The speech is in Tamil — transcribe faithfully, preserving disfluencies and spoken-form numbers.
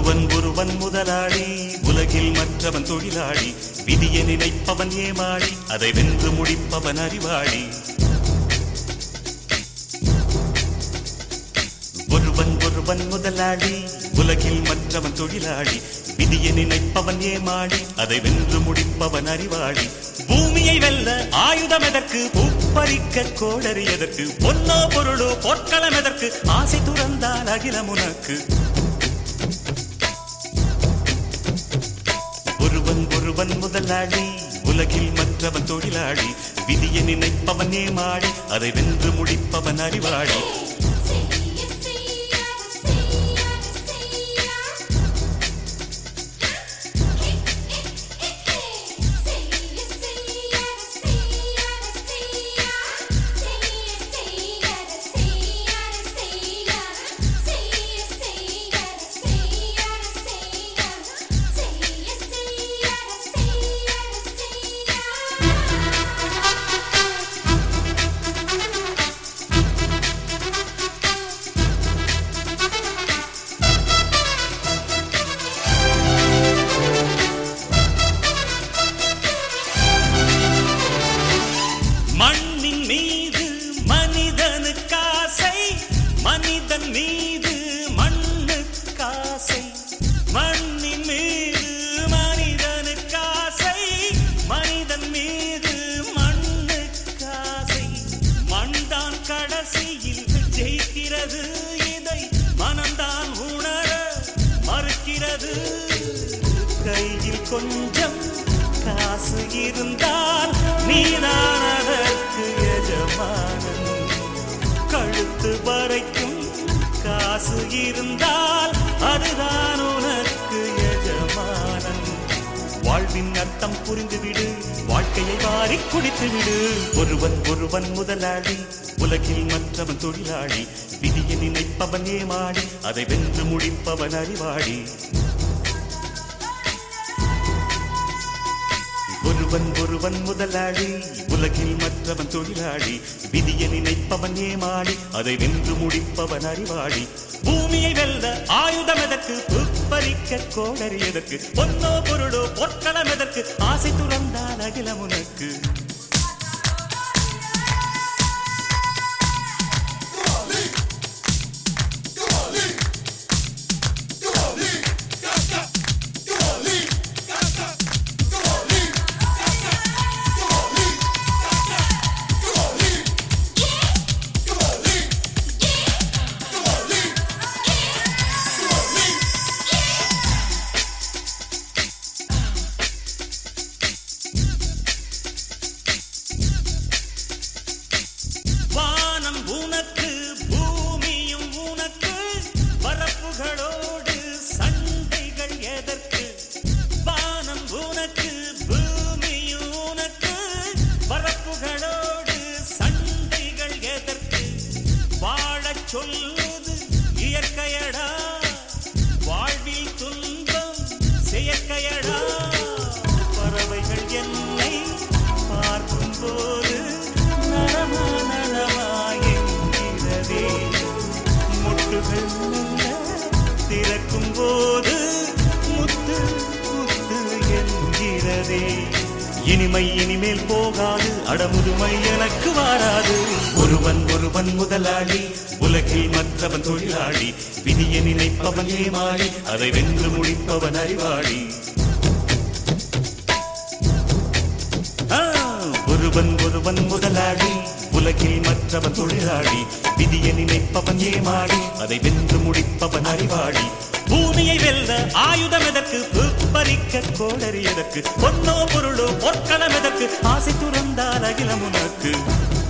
ஒருவன் ஒருவன் முதலாளி, உலகில் மற்றவன் தொழிலாளி, விதியை நினைப்பவன் ஏமாளி, அதை வென்று முடிப்பவன் அறிவாளி. ஒருவன் ஒருவன் முதலாளி, உலகில் மற்றவன் தொழிலாளி, விதியை நினைப்பவன் ஏமாளி, அதை வென்று முடிப்பவன் அறிவாளி. பூமியை வெல்ல ஆயுதம் எதற்கு, பூப்பறிக்க கோடரி எதற்கு, பொன்னோ பொருளோ பொற்களம் எதற்கு, ஆசை துறந்தால் அகிலம் உனக்கு. ஒருவன் ஒருவன் முதலாளி, உலகில் மற்றவன் தொழிலாளி, விதியை நினைப்பவன் ஏமாளி, அதை வென்று முடிப்பவன் அறிவாளி. மண்ணின் மீது மனிதனுக்காசை, மனிதன் மீது மண்ணுக்காசை. மண்ணின் மீது மனிதனுக்காசை, மனிதன் மீது மண்ணுக்காசை. மண்தான் கடைசியில் ஜெயிக்கிறது, இதை மனம்தான் உணர மறுக்கிறது. கையில் கொஞ்சம் காசு இருந்தால் நீதான் அதற்கு எஜமானன். கழுத்து வரைக்கும் காசு இருந்தால் அதுதான் உனக்கு எஜமானன். வாழ்வின் அர்த்தம் புரிந்துவிடு, வாழ்க்கையை வாரி குடித்துவிடு. ஒருவன் ஒருவன் முதலாளி, உலகில் மற்றவன் தொழிலாளி, விதியை நினைப்பவன் ஏமாளி, அதை வென்று முடிப்பவன் அறிவாளி. ஒருவன் ஒருவன் முதலாளி, உலகில் மற்றவன் தொழிலாளி, விதியை நினைப்பவன் ஏமாளி, அதை வென்று முடிப்பவன் அறிவாளி. பூமியை வெல்ல ஆயுதம் எதற்கு, பூப்பறிக்க கோடரி எதற்கு, பொன்னோ பொருளோ பொற்களம் எதற்கு, ஆசை துறந்தால் அகிலம் உனக்கு. உனக்கு பூமியும் உனக்கு, வரப்புகளோடு சண்டைகள் எதற்கு. வானம் உனக்கு பூமியும் உனக்கு, வரப்புகளோடு சண்டைகள் எதற்கு. வாழச் சொல்வது இயற்கையடா, வாழ்வில் துன்பம் செயற்கையடா. பறவைகள் என்னை பார்க்கும் போது நலமா நலமாயென்கிறதே, முட்டுகள் திறக்கும் போது முத்து முத்து என்கிறதே. இனிமை இனிமேல் போகாது, அடமுதுமை எனக்கு வாராது. ஒருவன் ஒருவன் முதலாளி, உலகில் மற்றவன் தொழிலாளி, விதியை நினைப்பவன் ஏமாளி, அதை வென்று முடிப்பவன் அறிவாளி. ஒருவன் ஒருவன் முதலாளி, உலகில் மற்றவன் தொழிலாளி, விதியை நினைப்பவன் ஏமாளி, அதை வென்று முடிப்பவன் அறிவாளி. பூமியை வெல்ல ஆயுதம் எதற்கு, பூப்பறிக்க கோடரி எதற்கு, பொன்னோ பொருளோ பொற்களம் எதற்கு, ஆசை துறந்தால் அகிலம் உனக்கு.